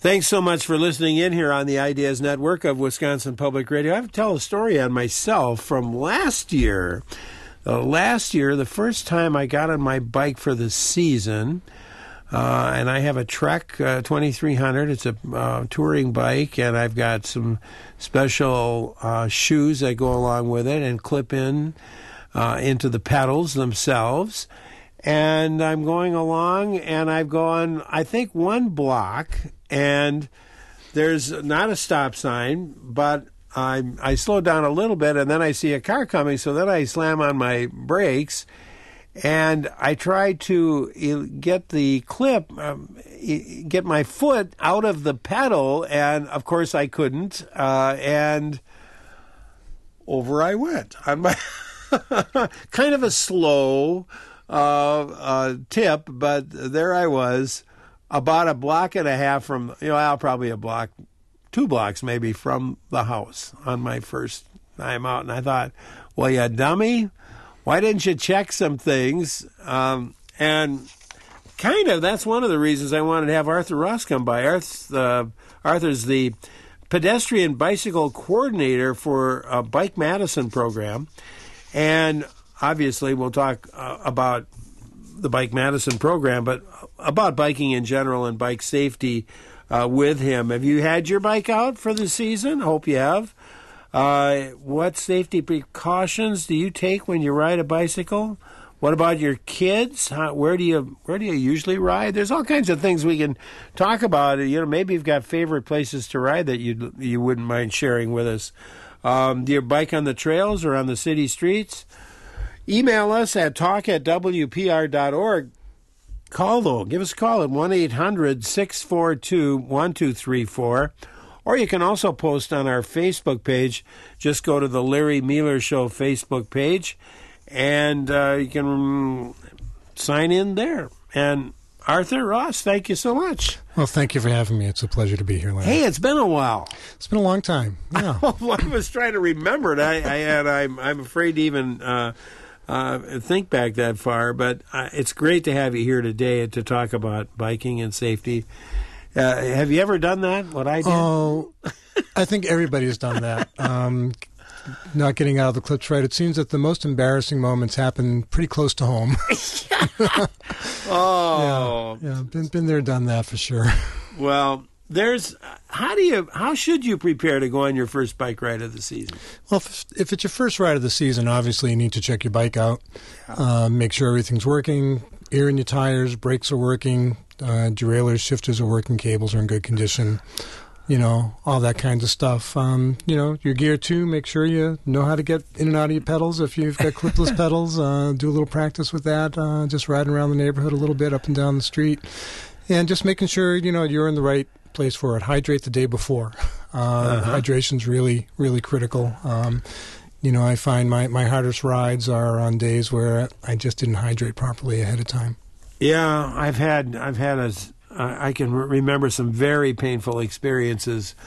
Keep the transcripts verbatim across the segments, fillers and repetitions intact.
Thanks so much for listening in here on the Ideas Network of Wisconsin Public Radio. I have to tell a story on myself from last year. Uh, last year, the first time I got on my bike for the season, uh, and I have a Trek uh, twenty-three hundred. It's a uh, touring bike, and I've got some special uh, shoes that go along with it and clip in uh, into the pedals themselves. And I'm going along, and I've gone, I think, one block, and there's not a stop sign, but I I slow down a little bit, and then I see a car coming, so then I slam on my brakes, and I try to get the clip, um, get my foot out of the pedal, and of course I couldn't, uh, and over I went on my kind of a slow uh, uh, tip, but there I was, about a block and a half from, you know, well, probably a block. Two blocks maybe from the house on my first time out. And I thought, well, you dummy, why didn't you check some things? Um, and kind of that's one of the reasons I wanted to have Arthur Ross come by. Arthur's, uh, Arthur's the pedestrian bicycle coordinator for a Bike Madison program. And obviously we'll talk uh, about the Bike Madison program, but about biking in general and bike safety Uh, with him. Have you had your bike out for the season? Hope you have. Uh, what safety precautions do you take when you ride a bicycle? What about your kids? How, where do you where do you usually ride? There's all kinds of things we can talk about. You know, maybe you've got favorite places to ride that you you wouldn't mind sharing with us. Um, do you bike on the trails or on the city streets? Email us at talk at w p r dot org. Call, though. Give us a call at one eight hundred six four two one two three four. Or you can also post on our Facebook page. Just go to the Larry Mueller Show Facebook page, and uh, you can sign in there. And Arthur Ross, thank you so much. Well, thank you for having me. It's a pleasure to be here, Larry. Hey, it's been a while. It's been a long time. Yeah. I was trying to remember it, I, I, and I'm, I'm afraid to even uh, uh, think back that far. But uh, it's great to have you here today to talk about biking and safety. Uh, have you ever done that, what I did? Oh, I think everybody's done that. Um, not getting out of the clips right. It seems that the most embarrassing moments happen pretty close to home. Oh. Yeah, yeah, been been there, done that for sure. Well, there's how do you how should you prepare to go on your first bike ride of the season? Well, if, if it's your first ride of the season, obviously you need to check your bike out, yeah. uh, make sure everything's working, air in your tires, brakes are working, uh, derailleurs, shifters are working, cables are in good condition. You know, all that kinds of stuff. Um, you know, your gear, too, make sure you know how to get in and out of your pedals. If you've got clipless pedals, uh, do a little practice with that, uh, just riding around the neighborhood a little bit, up and down the street. And just making sure, you know, you're in the right place for it. Hydrate the day before. Uh, uh-huh. Hydration's really, really critical. Um, you know, I find my, my hardest rides are on days where I just didn't hydrate properly ahead of time. Yeah, I've had, I've had a... I can remember some very painful experiences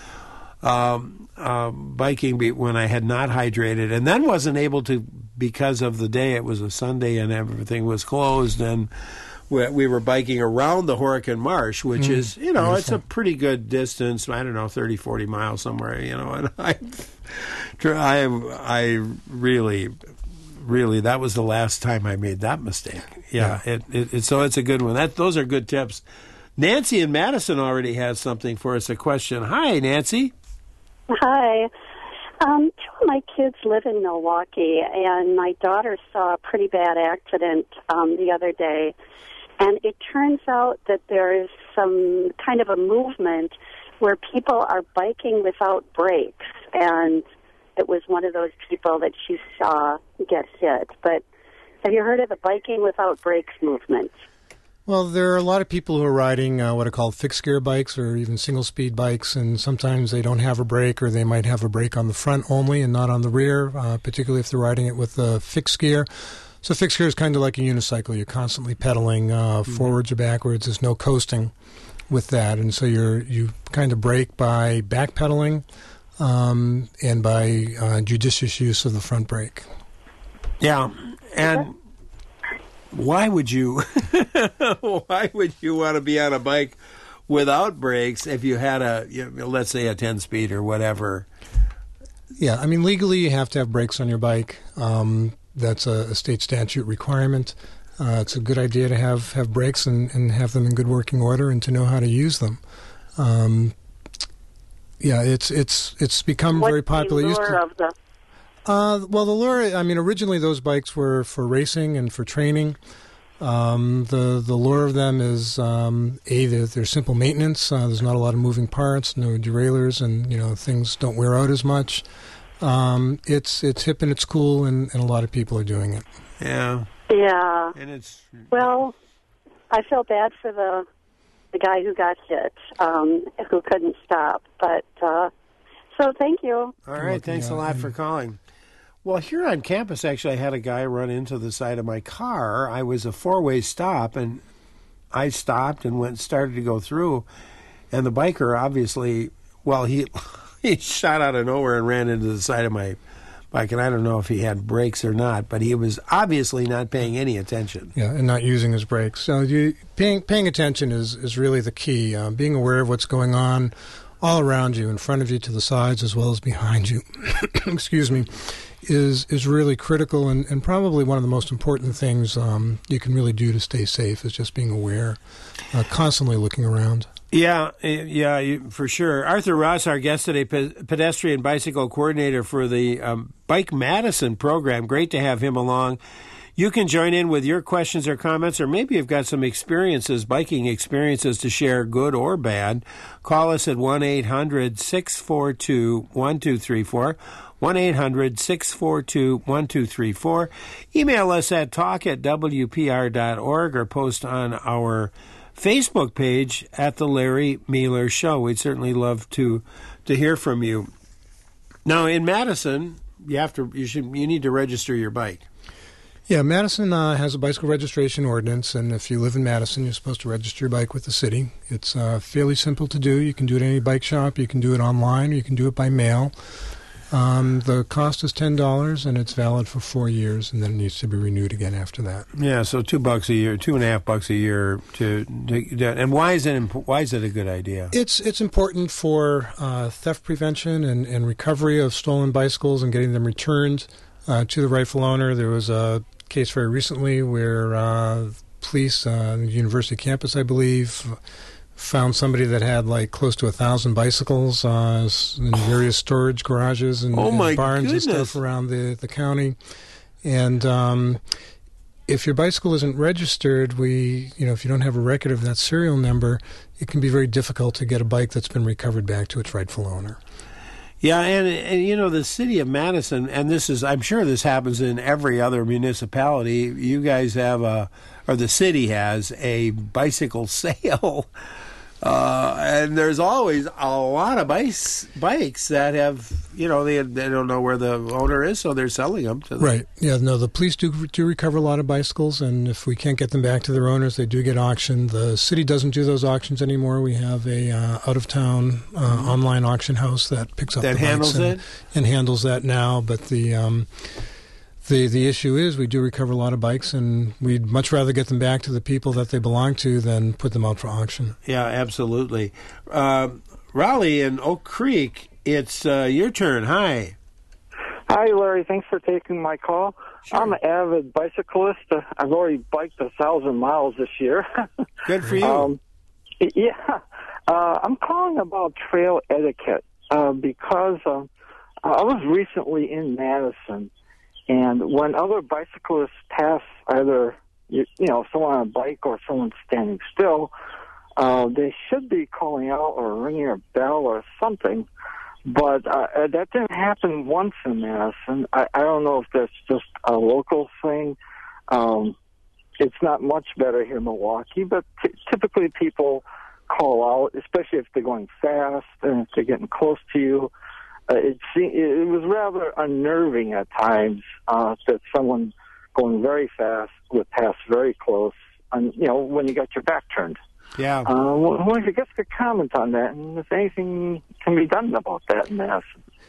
um, uh, biking when I had not hydrated, and then wasn't able to because of the day. It was a Sunday and everything was closed, and we, we were biking around the Horicon Marsh, which mm, is, you know, beautiful. It's a pretty good distance. I don't know, thirty, forty miles somewhere, you know. And I, I, I really, really, that was the last time I made that mistake. Yeah, yeah. It, it, it, so it's a good one. That those are good tips. Nancy in Madison already has something for us, a question. Hi, Nancy. Hi. Um, two of my kids live in Milwaukee, and my daughter saw a pretty bad accident um, the other day. And it turns out that there is some kind of a movement where people are biking without brakes. And it was one of those people that she saw get hit. But have you heard of the biking without brakes movement? Well, there are a lot of people who are riding uh, what are called fixed-gear bikes or even single-speed bikes, and sometimes they don't have a brake or they might have a brake on the front only and not on the rear, uh, particularly if they're riding it with a fixed gear. So fixed gear is kind of like a unicycle. You're constantly pedaling uh, mm-hmm. forwards or backwards. There's no coasting with that, and so you're you kind of brake by backpedaling um, and by uh, judicious use of the front brake. Yeah, and... Why would you? Why would you want to be on a bike without brakes if you had a, you know, let's say, a ten-speed or whatever. Yeah, I mean, legally you have to have brakes on your bike. Um, that's a, a state statute requirement. Uh, it's a good idea to have, have brakes and, and have them in good working order and to know how to use them. Um, yeah, it's it's it's become What's very popular. The Used lure to, of the uh, well, the lure, I mean, originally those bikes were for racing and for training. Um, the the lure of them is um, a they're, they're simple maintenance. Uh, there's not a lot of moving parts, no derailleurs, and you know things don't wear out as much. Um, it's it's hip and it's cool, and, and a lot of people are doing it. Yeah. Yeah. And it's Well, I feel bad for the the guy who got hit, um, who couldn't stop. But uh, so thank you. all right. Thanks a lot for calling. Well, here on campus, actually, I had a guy run into the side of my car. I was a four-way stop, and I stopped and went started to go through, and the biker obviously, well, he he shot out of nowhere and ran into the side of my bike, and I don't know if he had brakes or not, but he was obviously not paying any attention. Yeah, and not using his brakes. So you, paying paying attention is, is really the key. Uh, being aware of what's going on all around you, in front of you, to the sides, as well as behind you, excuse me, is is really critical and, and probably one of the most important things um, you can really do to stay safe is just being aware, uh, constantly looking around. Yeah, yeah, you- for sure. Arthur Ross, our guest today, pe- pedestrian bicycle coordinator for the um, Bike Madison program. Great to have him along. You can join in with your questions or comments, or maybe you've got some experiences, biking experiences to share, good or bad. Call us at one eight hundred six four two one two three four, one eight hundred six four two one two three four. Email us at talk at w p r dot org or post on our Facebook page at The Larry Mueller Show. We'd certainly love to to hear from you. Now, in Madison, you have to you should you need to register your bike. Yeah, Madison uh, has a bicycle registration ordinance, and if you live in Madison, you're supposed to register your bike with the city. It's uh, fairly simple to do. You can do it at any bike shop. You can do it online, or you can do it by mail. Um, the cost is ten dollars, and it's valid for four years, and then it needs to be renewed again after that. Yeah, so two bucks a year, two and a half bucks a year to, to and why is it imp- why is it a good idea? It's it's important for uh, theft prevention and, and recovery of stolen bicycles and getting them returned uh, to the rightful owner. There was a case very recently where uh, police uh, on the university campus, I believe, found somebody that had like close to a thousand bicycles uh, in various storage garages and, Oh, my and barns goodness. and stuff around the, the county. And um, if your bicycle isn't registered, we, you know, if you don't have a record of that serial number, it can be very difficult to get a bike that's been recovered back to its rightful owner. Yeah, and, and you know, the city of Madison, and this is, I'm sure this happens in every other municipality, you guys have a, or the city has a bicycle sale. Uh, and there's always a lot of bikes, bikes that have, you know, they they don't know where the owner is, so they're selling them to them. Right. Yeah, no, the police do do recover a lot of bicycles, and if we can't get them back to their owners, they do get auctioned. The city doesn't do those auctions anymore. We have a uh, out-of-town uh, mm-hmm. online auction house that picks up that the handles bikes and, it? and handles that now, but the... Um, The the issue is we do recover a lot of bikes, and we'd much rather get them back to the people that they belong to than put them out for auction. Yeah, absolutely. Uh, Raleigh and Oak Creek, it's uh, your turn. Hi. Hi, Larry. Thanks for taking my call. Sure. I'm an avid bicyclist. Uh, I've already biked a thousand miles this year. Good for you. Um, yeah. Uh, I'm calling about trail etiquette uh, because uh, I was recently in Madison. And when other bicyclists pass either, you, you know, someone on a bike or someone standing still, uh, they should be calling out or ringing a bell or something. But uh, that didn't happen once in Madison. I, I don't know if that's just a local thing. Um, it's not much better here in Milwaukee, but t- typically people call out, especially if they're going fast and if they're getting close to you. Uh, it, it was rather unnerving at times uh, that someone going very fast would pass very close, and you know, when you got your back turned. Yeah. Uh, well, if you guys could comment on that, and if anything can be done about that in Madison.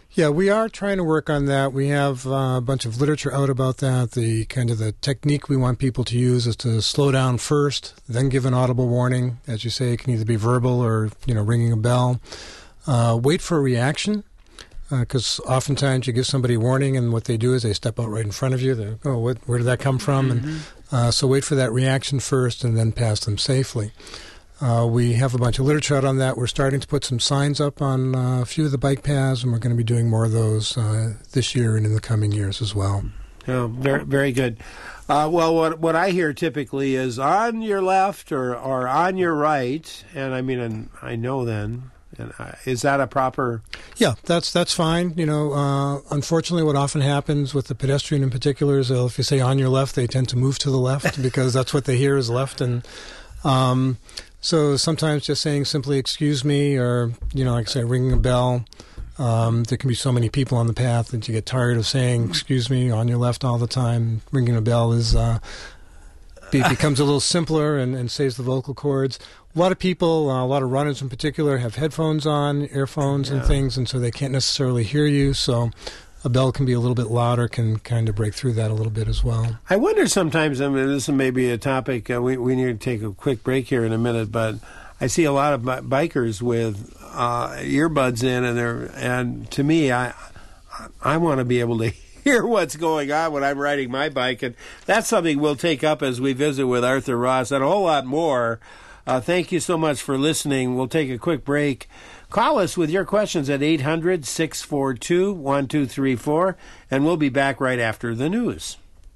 Yeah, we are trying to work on that. We have uh, a bunch of literature out about that. The kind of the technique we want people to use is to slow down first, then give an audible warning. As you say, it can either be verbal or, you know, ringing a bell. Uh, wait for a reaction, because uh, oftentimes you give somebody a warning, and what they do is they step out right in front of you. They're, oh, what, where did that come from? Mm-hmm. And uh, so wait for that reaction first, and then pass them safely. Uh, we have a bunch of literature out on that. We're starting to put some signs up on uh, a few of the bike paths, and we're going to be doing more of those uh, this year and in the coming years as well. Oh, very, very good. Uh, well, what what I hear typically is on your left or, or on your right, and I mean, and I know then, and I, is that a proper? Yeah, that's that's fine. You know, uh, unfortunately, what often happens with the pedestrian in particular is uh, if you say on your left, they tend to move to the left because that's what they hear is left, and um, so sometimes just saying simply "excuse me" or, you know, like I say, ringing a bell. Um, there can be so many people on the path that you get tired of saying "excuse me" on your left all the time. Ringing a bell is uh, it becomes a little simpler and, and saves the vocal cords. A lot of people, uh, a lot of runners in particular, have headphones on, earphones, yeah. and things, and so they can't necessarily hear you. So a bell can be a little bit louder, can kind of break through that a little bit as well. I wonder sometimes, I mean, this may be a topic, uh, we, we need to take a quick break here in a minute, but I see a lot of bi- bikers with uh, earbuds in, and they're, and to me, I I want to be able to hear what's going on when I'm riding my bike, and that's something we'll take up as we visit with Arthur Ross and a whole lot more. Uh, thank you so much for listening. We'll take a quick break. Call us with your questions at eight hundred, six four two, one two three four, and we'll be back right after the news.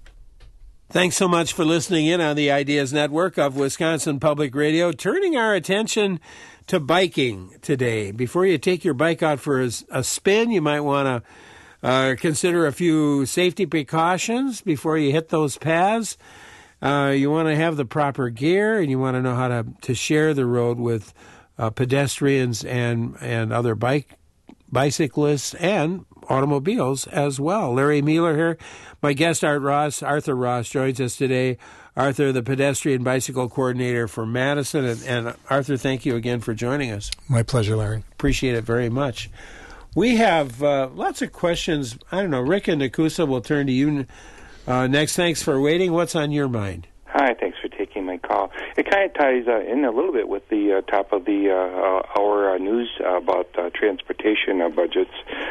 Thanks so much for listening in on the Ideas Network of Wisconsin Public Radio, turning our attention to biking today. Before you take your bike out for a, a spin, you might want to uh, consider a few safety precautions before you hit those paths. Uh, you want to have the proper gear, and you want to know how to, to share the road with uh, pedestrians and, and other bike bicyclists and automobiles as well. Larry Mueller here. My guest, Art Ross, Arthur Ross, joins us today. Arthur, the pedestrian bicycle coordinator for Madison. And, and Arthur, thank you again for joining us. My pleasure, Larry. Appreciate it very much. We have uh, lots of questions. I don't know, Rick and Nakusa, will turn to you uh, next. Thanks for waiting. What's on your mind? Hi, thanks for taking my call. It kind of ties uh, in a little bit with the uh, top of the uh, our uh, news uh, about uh, transportation uh, budgets.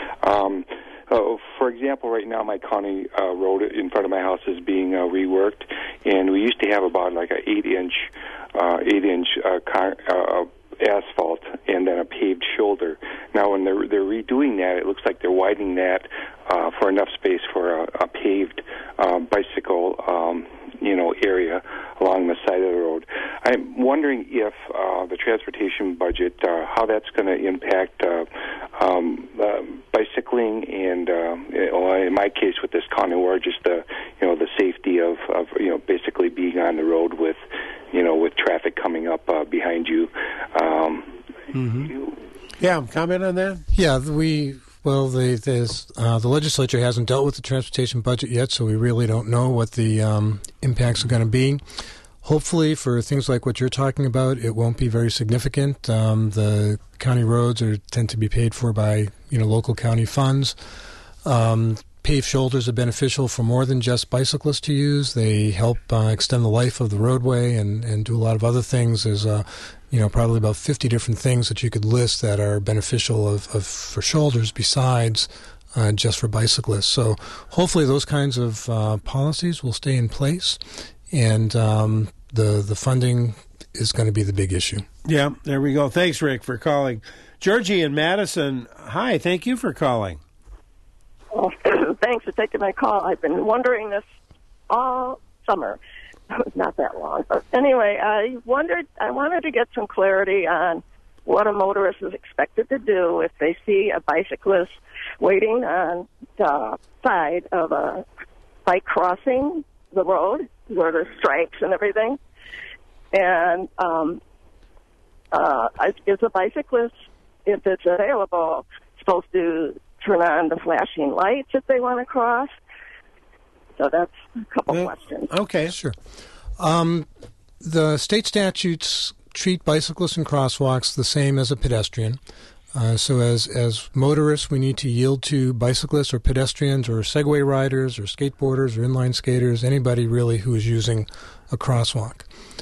Um, uh, for example, right now my county uh, road in front of my house is being uh, reworked, and we used to have about like an eight-inch, uh, eight-inch uh, car, uh, asphalt and then a paved shoulder. Now, when they're they're redoing that, it looks like they're widening that uh, for enough space for a, a paved uh, bicycle. Um, you know, area along the side of the road. I'm wondering if uh, the transportation budget, uh, how that's going to impact uh, um, uh, bicycling and, uh, in my case with this county war, just the, you know, the safety of, of, you know, basically being on the road with, you know, with traffic coming up uh, behind you. Um, mm-hmm. you. Yeah, comment on that? Yeah, we... Well, the uh, the legislature hasn't dealt with the transportation budget yet, so we really don't know what the um, impacts are going to be. Hopefully, for things like what you're talking about, it won't be very significant. Um, the county roads are tend to be paid for by you know local county funds. Um, paved shoulders are beneficial for more than just bicyclists to use. They help uh, extend the life of the roadway and, and do a lot of other things. There's a you know, probably about fifty different things that you could list that are beneficial of, of for shoulders besides uh, just for bicyclists. So hopefully those kinds of uh, policies will stay in place, and um, the the funding is going to be the big issue. Yeah, there we go. Thanks, Rick, for calling. Georgie in Madison, hi, thank you for calling. Well, thanks for taking my call. I've been wondering this all summer. Not that long, but anyway, I wondered. I wanted to get some clarity on what a motorist is expected to do if they see a bicyclist waiting on the side of a bike crossing the road where there's stripes and everything. And um, uh, is a bicyclist, if it's available, supposed to turn on the flashing lights if they want to cross? So that's a couple well, questions. Okay. Sure. Um, the state statutes treat bicyclists and crosswalks the same as a pedestrian. Uh, so as, as motorists, we need to yield to bicyclists or pedestrians or Segway riders or skateboarders or inline skaters, anybody really who is using a crosswalk.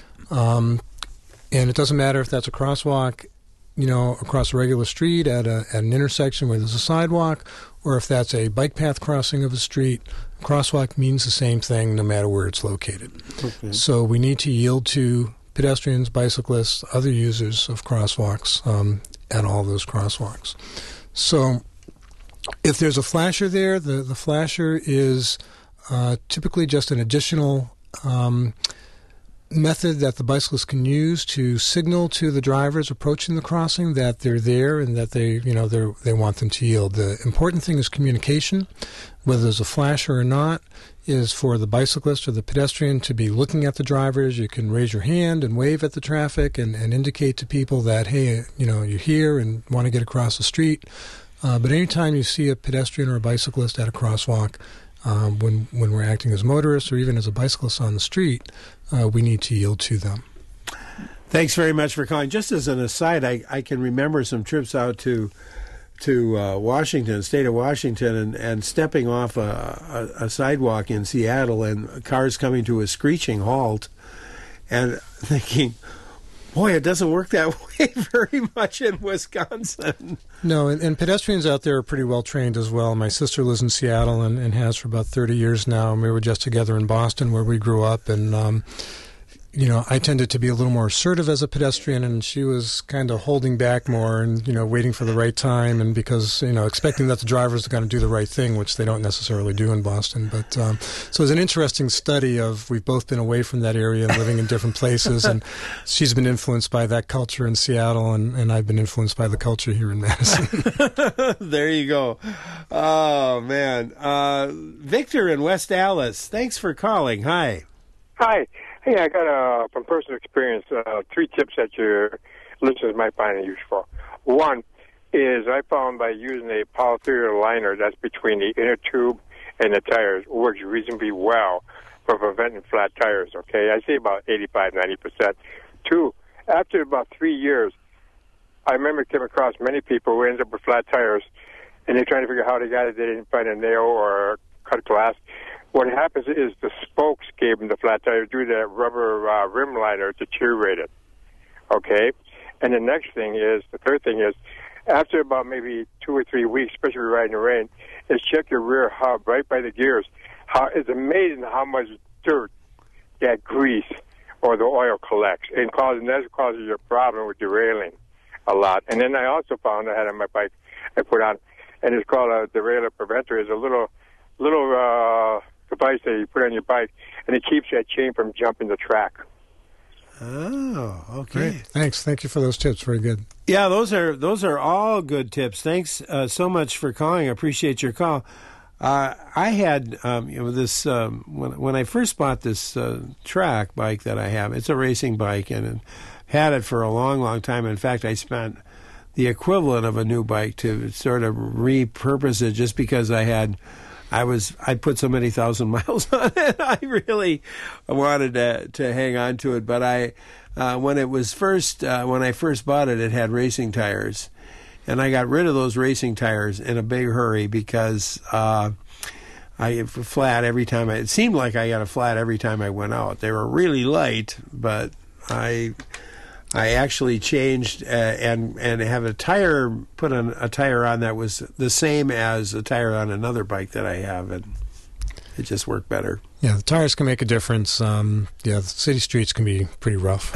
Um, and it doesn't matter if that's a crosswalk, you know, across a regular street at, a, at an intersection where there's a sidewalk, or if that's a bike path crossing of a street. Crosswalk means the same thing no matter where it's located. Okay. So we need to yield to pedestrians, bicyclists, other users of crosswalks um, at all those crosswalks. So if there's a flasher there, the, the flasher is uh, typically just an additional um, method that the bicyclist can use to signal to the drivers approaching the crossing that they're there and that they, you know, they they want them to yield. The important thing is communication. Whether there's a flasher or not is for the bicyclist or the pedestrian to be looking at the drivers. You can raise your hand and wave at the traffic and, and indicate to people that, hey, you know, you're here and want to get across the street. Uh, but anytime you see a pedestrian or a bicyclist at a crosswalk, Um, when when we're acting as motorists or even as a bicyclist on the street, uh, we need to yield to them. Thanks very much for calling. Just as an aside, I, I can remember some trips out to to uh, Washington, state of Washington, and, and stepping off a, a, a sidewalk in Seattle and cars coming to a screeching halt and thinking, boy, it doesn't work that way very much in Wisconsin. No, and, and pedestrians out there are pretty well trained as well. My sister lives in Seattle and, and has for about thirty years now, and we were just together in Boston where we grew up. And, um, you know, I tended to be a little more assertive as a pedestrian, and she was kind of holding back more and, you know, waiting for the right time, and because, you know, expecting that the drivers are going to do the right thing, which they don't necessarily do in Boston. But um, so it's an interesting study of, we've both been away from that area and living in different places, and she's been influenced by that culture in Seattle, and, and I've been influenced by the culture here in Madison. There you go. Oh, man. Uh, Victor in West Allis, thanks for calling. Hi. Hi. Hey, I got uh, from personal experience uh, three tips that your listeners might find useful. One is I found by using a polyethylene liner that's between the inner tube and the tires works reasonably well for preventing flat tires, okay? I say about eighty-five, ninety percent. Two, after about three years, I remember came across many people who ended up with flat tires, and they're trying to figure out how they got it. They didn't find a nail or cut glass. What happens is the spokes gave them the flat tire due to that rubber uh, rim liner deteriorated, okay? And the next thing is, the third thing is, after about maybe two or three weeks, especially riding in the rain, is check your rear hub right by the gears. How, it's amazing how much dirt that grease or the oil collects, and causing that causes you a problem with derailing a lot. And then I also found, I had on my bike, I put on, and it's called a derailleur preventer. It's a little, little, uh, device that you put on your bike, and it keeps that chain from jumping the track. Oh, okay. Great. Thanks. Thank you for those tips. Very good. Yeah, those are those are all good tips. Thanks uh, so much for calling. I appreciate your call. Uh, I had um, you know this um, when when I first bought this uh, track bike that I have. It's a racing bike, and it had it for a long, long time. In fact, I spent the equivalent of a new bike to sort of repurpose it, just because I had. I was I put so many thousand miles on it. I really wanted to to hang on to it, but I uh, when it was first uh, when I first bought it, it had racing tires, and I got rid of those racing tires in a big hurry because uh, I flat every time. I, it seemed like I got a flat every time I went out. They were really light, but I. I actually changed uh, and and have a tire put on a tire on that was the same as a tire on another bike that I have, and it just worked better. Yeah, the tires can make a difference. Um, yeah, the city streets can be pretty rough.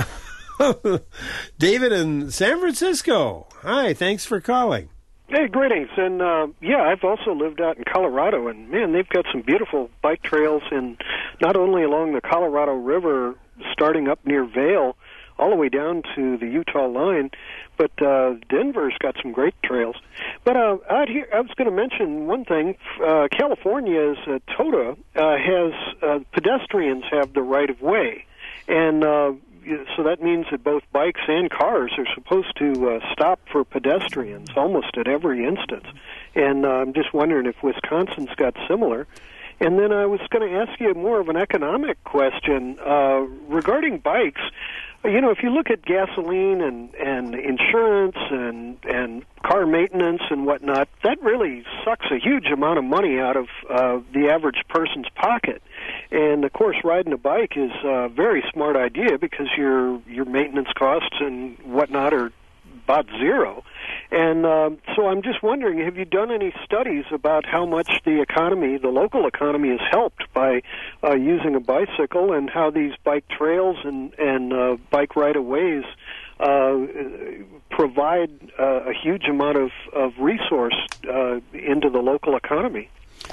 David in San Francisco. Hi, thanks for calling. Hey, greetings. And, uh, yeah, I've also lived out in Colorado, and, man, they've got some beautiful bike trails, in not only along the Colorado River, starting up near Vail, all the way down to the Utah line, but uh, Denver's got some great trails. But uh, out here, I was going to mention one thing. Uh, California's uh, TOTA uh, has uh, pedestrians have the right of way, and uh, so that means that both bikes and cars are supposed to uh, stop for pedestrians almost at every instance. And uh, I'm just wondering if Wisconsin's got similar. And then I was going to ask you more of an economic question uh, regarding bikes. You know, if you look at gasoline and, and insurance and and car maintenance and whatnot, that really sucks a huge amount of money out of uh, the average person's pocket. And of course, riding a bike is a very smart idea because your your maintenance costs and whatnot are about zero. And um, so I'm just wondering, have you done any studies about how much the economy, the local economy, is helped by uh, using a bicycle, and how these bike trails and, and uh, bike right-of-ways uh, provide uh, a huge amount of, of resource uh, into the local economy?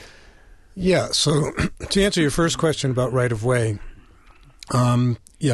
Yeah, so to answer your first question about right-of-way, um, yeah,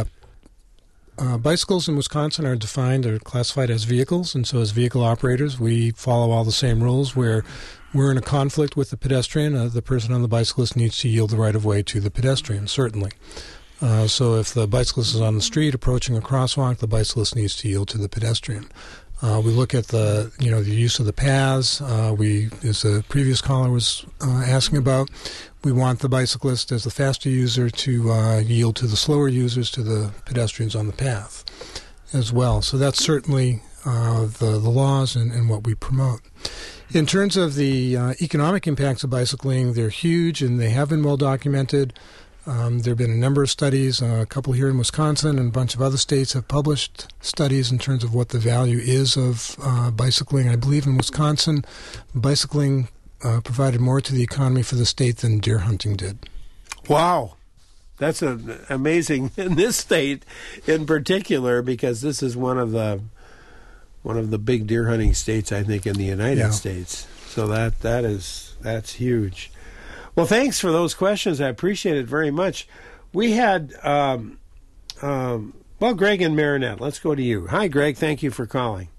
Uh, bicycles in Wisconsin are defined, are classified as vehicles, and so as vehicle operators, we follow all the same rules. Where we're in a conflict with the pedestrian, uh, the person on the bicyclist needs to yield the right-of-way to the pedestrian, certainly. Uh, so if the bicyclist is on the street approaching a crosswalk, the bicyclist needs to yield to the pedestrian. Uh, we look at the, you know, the use of the paths. Uh, we, as the previous caller was uh, asking about, we want the bicyclist as the faster user to uh, yield to the slower users, to the pedestrians on the path as well. So that's certainly uh, the, the laws and, and what we promote. In terms of the uh, economic impacts of bicycling, they're huge and they have been well documented. Um, there have been a number of studies, uh, a couple here in Wisconsin and a bunch of other states have published studies in terms of what the value is of uh, bicycling. I believe in Wisconsin, bicycling uh, provided more to the economy for the state than deer hunting did. Wow. That's a, amazing in this state in particular, because this is one of the one of the big deer hunting states, I think, in the United Yeah. States. So that that is that's huge. Well, thanks for those questions. I appreciate it very much. We had, um, um, well, Greg and Marinette. Let's go to you. Hi, Greg. Thank you for calling.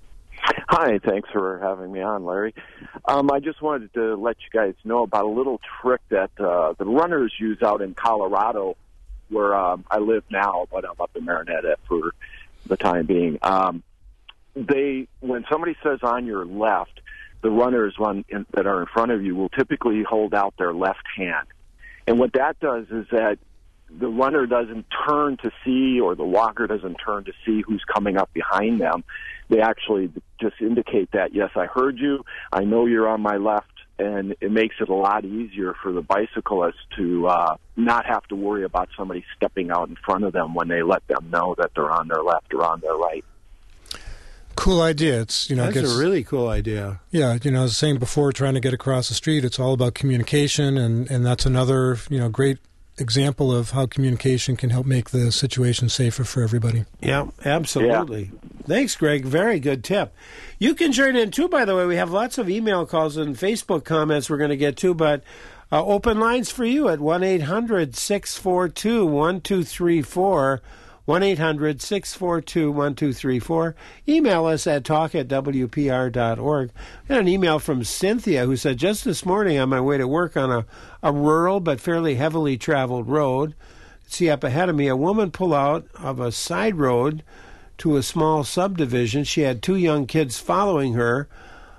Hi. Thanks for having me on, Larry. Um, I just wanted to let you guys know about a little trick that uh, the runners use out in Colorado, where um, I live now, but I'm up in Marinette for the time being. Um, they, when somebody says on your left, the runners run in, that are in front of you will typically hold out their left hand. And what that does is that the runner doesn't turn to see, or the walker doesn't turn to see who's coming up behind them. They actually just indicate that, yes, I heard you, I know you're on my left, and it makes it a lot easier for the bicyclist to uh, not have to worry about somebody stepping out in front of them when they let them know that they're on their left or on their right. Cool idea. It's, you know, That's gets, a really cool idea. Yeah, you know, I was saying before, trying to get across the street, it's all about communication, and, and that's another, you know, great example of how communication can help make the situation safer for everybody. Yeah, absolutely. Yeah. Thanks, Greg. Very good tip. You can join in, too, by the way. We have lots of email calls and Facebook comments we're going to get to, but uh, open lines for you at one eight hundred six four two one two three four. one eight hundred six four two one two three four. Email us at talk at w p r dot org. I got an email from Cynthia who said, just this morning on my way to work on a, a rural but fairly heavily traveled road, see up ahead of me, a woman pull out of a side road to a small subdivision. She had two young kids following her,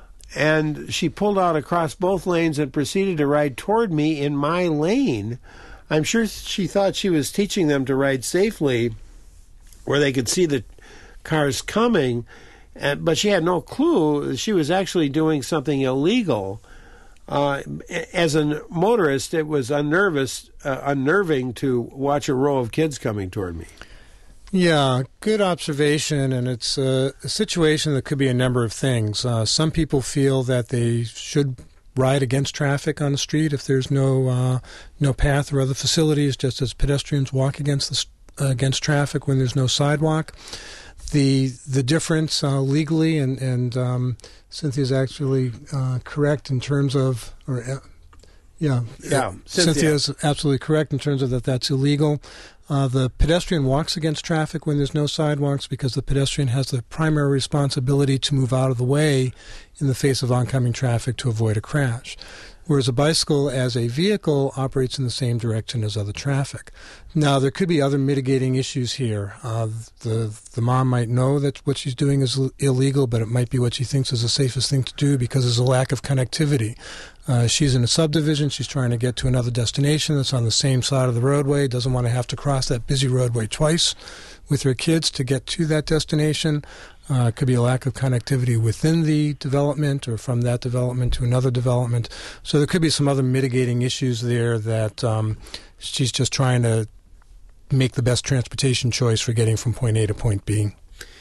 and she pulled out across both lanes and proceeded to ride toward me in my lane. I'm sure she thought she was teaching them to ride safely, where they could see the cars coming, and, but she had no clue she was actually doing something illegal. Uh, as a motorist, it was unnervous, uh, unnerving to watch a row of kids coming toward me. Yeah, good observation, and it's a, a situation that could be a number of things. Uh, some people feel that they should ride against traffic on the street if there's no uh, no path or other facilities, just as pedestrians walk against the street. Against traffic when there's no sidewalk. The the difference uh, legally, and, and um, Cynthia's actually uh, correct in terms of, or uh, yeah, yeah, Cynthia's absolutely correct in terms of that that's illegal. Uh, the pedestrian walks against traffic when there's no sidewalks because the pedestrian has the primary responsibility to move out of the way in the face of oncoming traffic to avoid a crash. whereas a bicycle as a vehicle operates in the same direction as other traffic. Now, there could be other mitigating issues here. Uh, the the mom might know that what she's doing is l- illegal, but it might be what she thinks is the safest thing to do because there's a lack of connectivity. Uh, she's in a subdivision. She's trying to get to another destination that's on the same side of the roadway, doesn't want to have to cross that busy roadway twice with her kids to get to that destination. Uh, it could be a lack of connectivity within the development or from that development to another development. So there could be some other mitigating issues there that um, she's just trying to make the best transportation choice for getting from point A to point B.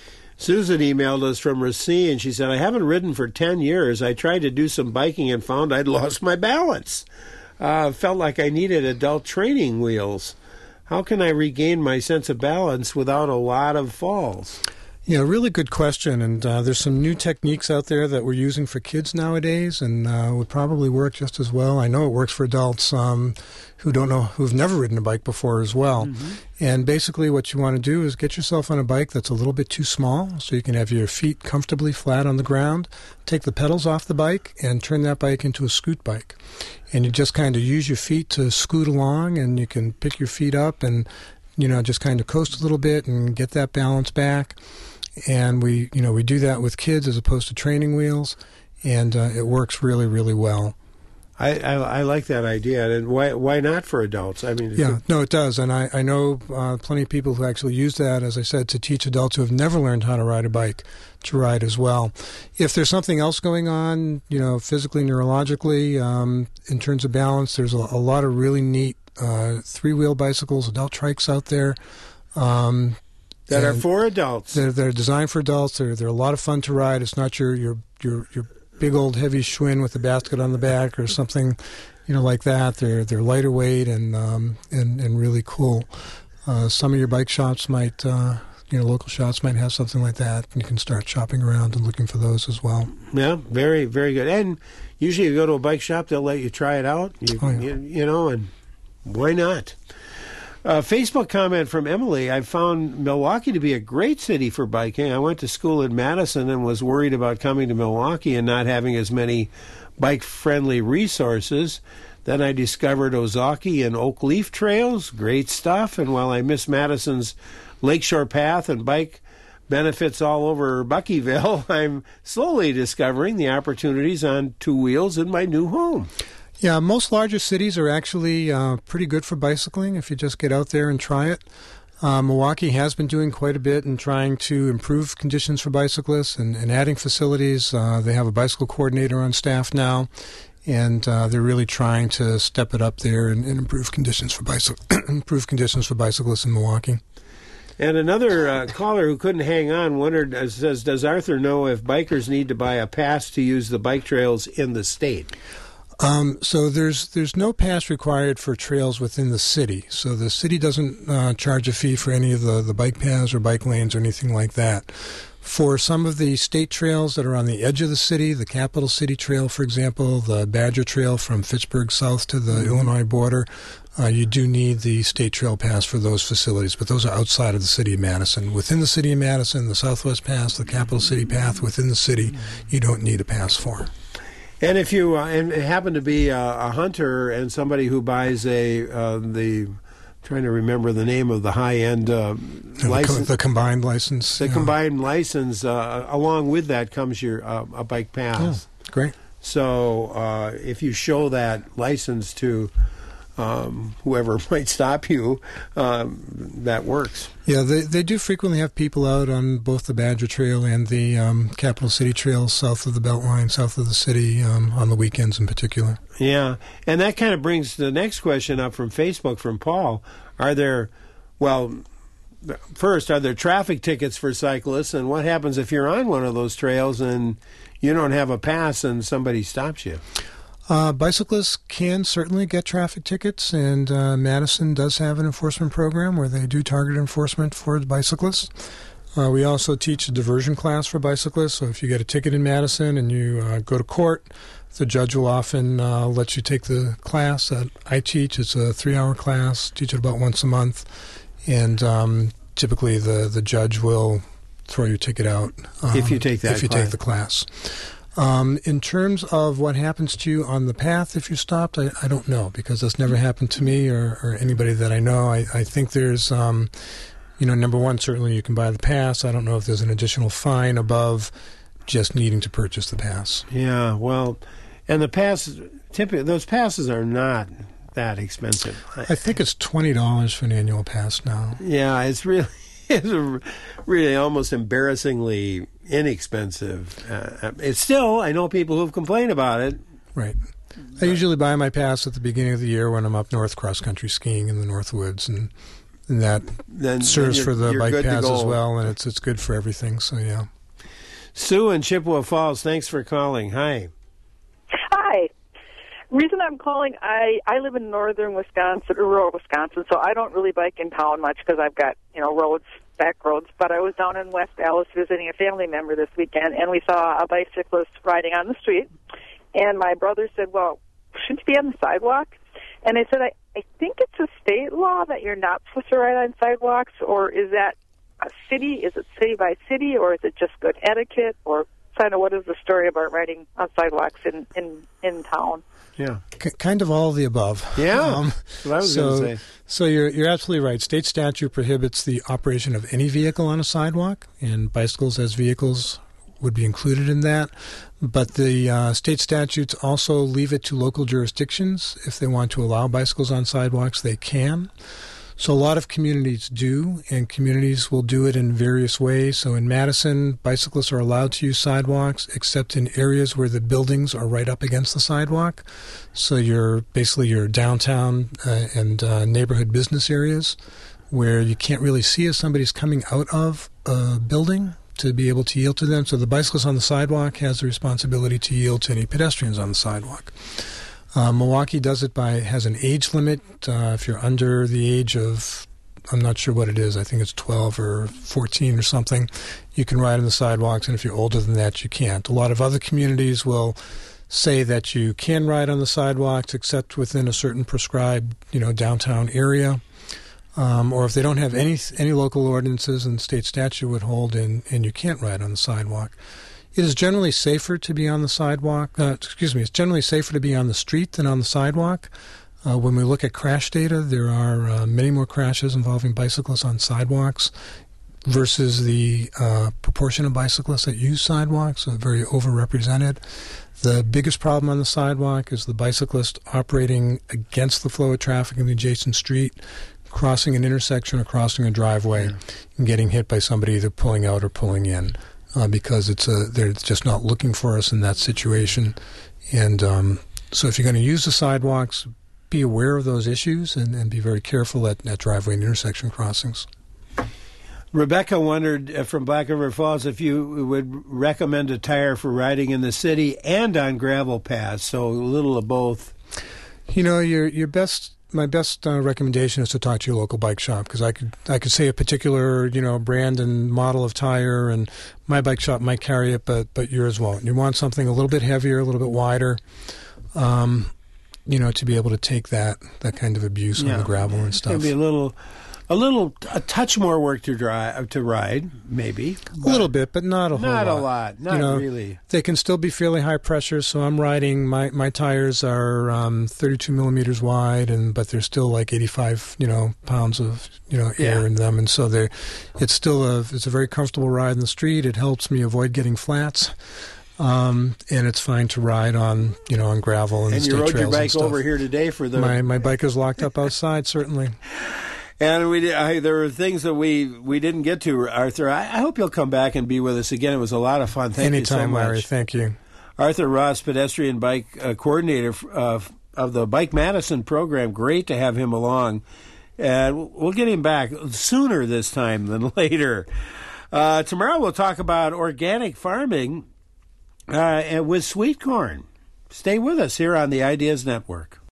Susan emailed us from Racine, and she said, I haven't ridden for ten years. I tried to do some biking and found I'd lost my balance. Uh, felt like I needed adult training wheels. How can I regain my sense of balance without a lot of falls? Yeah, really good question. And uh, there's some new techniques out there that we're using for kids nowadays, and uh, would probably work just as well. I know it works for adults um, who don't know, who've never ridden a bike before as well. Mm-hmm. And basically what you want to do is get yourself on a bike that's a little bit too small so you can have your feet comfortably flat on the ground, take the pedals off the bike, and turn that bike into a scoot bike. And you just kind of use your feet to scoot along, and you can pick your feet up and, you know, just kind of coast a little bit and get that balance back. And we, you know, we do that with kids as opposed to training wheels, and uh, it works really, really well. I, I, I like that idea, and why why not for adults? I mean, yeah, no, it does, and I I know uh, plenty of people who actually use that, as I said, to teach adults who have never learned how to ride a bike to ride as well. If there's something else going on, you know, physically, neurologically, um, in terms of balance, there's a, a lot of really neat uh, three-wheel bicycles, adult trikes out there. Um, that are for adults. They're, they're designed for adults. They're they're a lot of fun to ride. It's not your your your your big old heavy Schwinn with a basket on the back or something, you know, like that. They're they're lighter weight and um, and and really cool. Uh, some of your bike shops might, uh, you know, local shops might have something like that, and you can start shopping around and looking for those as well. Yeah, very very good. And usually, you go to a bike shop, they'll let you try it out. You, oh, yeah. you, you know, and why not? Uh, Facebook comment from Emily. I found Milwaukee to be a great city for biking. I went to school in Madison and was worried about coming to Milwaukee and not having as many bike-friendly resources. Then I discovered Ozaukee and Oak Leaf trails. Great stuff. And while I miss Madison's Lakeshore Path and bike benefits all over Buckyville, I'm slowly discovering the opportunities on two wheels in my new home. Yeah, most larger cities are actually uh, pretty good for bicycling if you just get out there and try it. Uh, Milwaukee has been doing quite a bit in trying to improve conditions for bicyclists and, and adding facilities. Uh, they have a bicycle coordinator on staff now, and uh, they're really trying to step it up there and, and improve conditions for bicycle improve conditions for bicyclists in Milwaukee. And another uh, caller who couldn't hang on wondered, uh, says, does Arthur know if bikers need to buy a pass to use the bike trails in the state? Um, so there's there's no pass required for trails within the city. So the city doesn't uh, charge a fee for any of the, the bike paths or bike lanes or anything like that. For some of the state trails that are on the edge of the city, the Capital City Trail, for example, the Badger Trail from Fitchburg south to the mm-hmm. Illinois border, uh, you do need the state trail pass for those facilities, but those are outside of the city of Madison. Within the city of Madison, the Southwest Pass, the Capital City Path within the city, you don't need a pass for. And if you uh, and happen to be a, a hunter and somebody who buys a uh, the I'm trying to remember the name of the high end uh, license, the combined license, the yeah. combined license, uh, along with that comes your uh, a bike pass. Oh, great. So uh, if you show that license to um, whoever might stop you, um, that works. Yeah, they they do frequently have people out on both the Badger Trail and the um, Capital City Trail south of the Beltline, south of the city, um, on the weekends in particular. Yeah, and that kind of brings the next question up from Facebook from Paul. Are there, well, first, are there traffic tickets for cyclists, and what happens if you're on one of those trails and you don't have a pass and somebody stops you? Uh, bicyclists can certainly get traffic tickets, and uh, Madison does have an enforcement program where they do target enforcement for bicyclists. Uh, we also teach a diversion class for bicyclists, so if you get a ticket in Madison and you uh, go to court, the judge will often uh, let you take the class that I teach. It's a three-hour class, teach it about once a month, and um, typically the, the judge will throw your ticket out. Um, if you take that If you class. take the class. Um, in terms of what happens to you on the path if you're stopped, I, I don't know, because that's never happened to me or, or anybody that I know. I, I think there's, um, you know, number one, certainly you can buy the pass. I don't know if there's an additional fine above just needing to purchase the pass. Yeah, well, and the pass, typically, those passes are not that expensive. I think it's twenty dollars for an annual pass now. Yeah, it's really, it's a, really almost embarrassingly inexpensive. Uh, it's still, I know people who've complained about it. Right. I usually buy my pass at the beginning of the year when I'm up north cross-country skiing in the North Woods, and, and that then, serves then for the bike pass as well, and it's it's good for everything, so yeah. Sue in Chippewa Falls, thanks for calling. Hi. Hi. Reason I'm calling, I, I live in northern Wisconsin, or rural Wisconsin, so I don't really bike in town much because I've got, you know, roads, back roads. But I was down in West Allis visiting a family member this weekend, and we saw a bicyclist riding on the street. And my brother said, well, shouldn't you be on the sidewalk? And I said, I, I think it's a state law that you're not supposed to ride on sidewalks, or is that a city? Is it city by city, or is it just good etiquette? Or kind of what is the story about riding on sidewalks in, in, in town? Yeah, C- kind of all of the above. Yeah, um, that's what I was so, going to say. So you're you're absolutely right. State statute prohibits the operation of any vehicle on a sidewalk, and bicycles as vehicles would be included in that. But the uh, state statutes also leave it to local jurisdictions. If they want to allow bicycles on sidewalks, they can. So a lot of communities do, and communities will do it in various ways. So in Madison, bicyclists are allowed to use sidewalks, except in areas where the buildings are right up against the sidewalk. So you're basically your downtown uh, and uh, neighborhood business areas where you can't really see if somebody's coming out of a building to be able to yield to them. So the bicyclist on the sidewalk has the responsibility to yield to any pedestrians on the sidewalk. Uh, Milwaukee does it by, has an age limit. Uh, if you're under the age of, I'm not sure what it is, I think it's twelve or fourteen or something, you can ride on the sidewalks, and if you're older than that, you can't. A lot of other communities will say that you can ride on the sidewalks except within a certain prescribed, you know, downtown area. Um, or if they don't have any any local ordinances and state statute would hold, and, and you can't ride on the sidewalk. It is generally safer to be on the sidewalk. Uh, excuse me. It's generally safer to be on the street than on the sidewalk. Uh, when we look at crash data, there are uh, many more crashes involving bicyclists on sidewalks versus the uh, proportion of bicyclists that use sidewalks, so very overrepresented. The biggest problem on the sidewalk is the bicyclist operating against the flow of traffic in the adjacent street, crossing an intersection or crossing a driveway, yeah. and getting hit by somebody either pulling out or pulling in. Uh, because it's a, they're just not looking for us in that situation. And um, so if you're going to use the sidewalks, be aware of those issues and, and be very careful at, at driveway and intersection crossings. Rebecca wondered uh, from Black River Falls if you would recommend a tire for riding in the city and on gravel paths, so a little of both. You know, your your best... My best uh, recommendation is to talk to your local bike shop, because I could I could say a particular, you know, brand and model of tire, and my bike shop might carry it, but but yours won't. You want something a little bit heavier, a little bit wider, um, you know, to be able to take that that kind of abuse yeah. on the gravel and stuff. Maybe a little, a little, a touch more work to drive to ride, maybe a little bit, but not a whole not lot. Not a lot, not you know, really. They can still be fairly high pressure. So I'm riding. My my tires are um, thirty-two millimeters wide, and but they're still like eighty-five, you know, pounds of you know air yeah. in them, and so they're. It's still a it's a very comfortable ride in the street. It helps me avoid getting flats. Um, and it's fine to ride on, you know, on gravel and, and state you rode trails your bike and stuff. over here today for the my my bike is locked up outside, certainly. And we, I, there are things that we, we didn't get to, Arthur. I, I hope you'll come back and be with us again. It was a lot of fun. Thank Anytime, you so much. Larry. Thank you. Arthur Ross, pedestrian bike uh, coordinator uh, of the Bike Madison program. Great to have him along. And we'll get him back sooner this time than later. Uh, tomorrow we'll talk about organic farming uh, with sweet corn. Stay with us here on the Ideas Network.